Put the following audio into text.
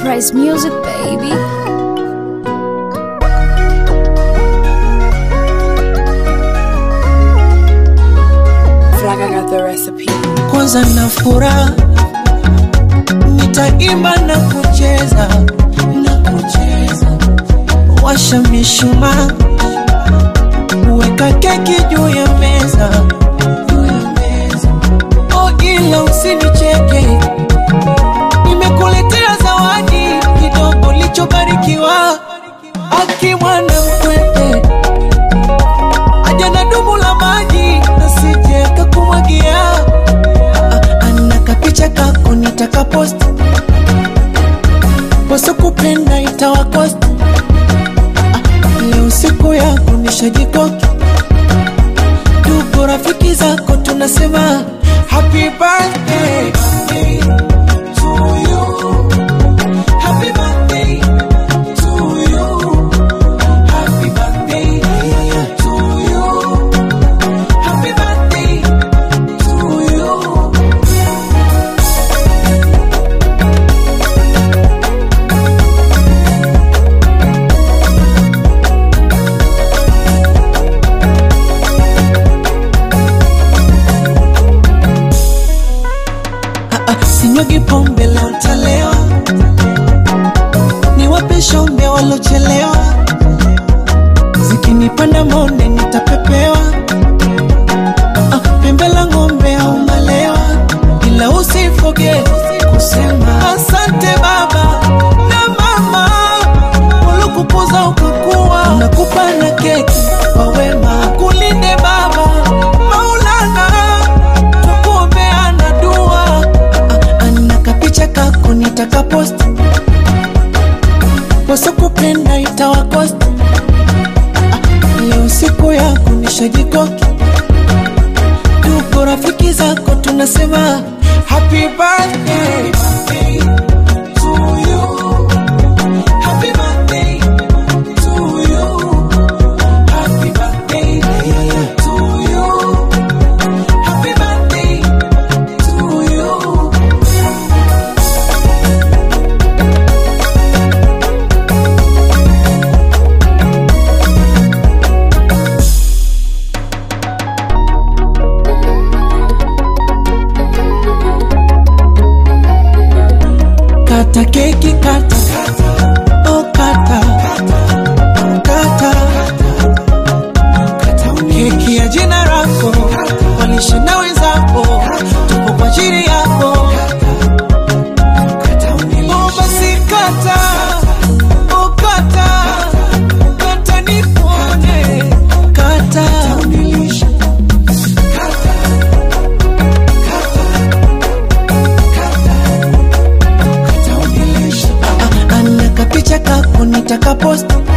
Surprise music, baby. Flag, I got the recipe. Kwanza na furaha, nitaimba na kucheza, washa mishumaa, weka keki juu ya meza. Oh, ila usinicheke, nimekuletea zawadi kidogo lichobarikiwa. Aki mwana mkwete, aja na dumu la maji, nasije kakumwagia. Anaka picha kako nitaka post, waso kupenda itawakost. Leo siku yako nishajikoki, tuko rafiki zako tunasema happy birthday to you, happy birthday to you, happy birthday to you, happy birthday to you. Sinyugi pombe leo ntalewa, niwape shombe walochelewa. Zikinipanda monde nitapepewa, pembe la ngombe au malewa. Ila usiforget kusema asante baba na mama, walokukuza ukakuwa. Nakupa na keki kwa wema, kulinde baba Maulana, tukuombea na dua. Picha kako nitaka post, waso kupenda itawakost. Leo siku yako nishajikoki, tuko rafiki zako tunasema happy birthday to you, happy birthday to you, happy birthday to you, happy birthday to you. Kata keki kata, oh kata, kata, keki ya jina lako, walishe na wenzako, tupo kwa ajili yako. Oh basi kata, oh kata, kata nipone, kata. Anaka picha kako nitaka post,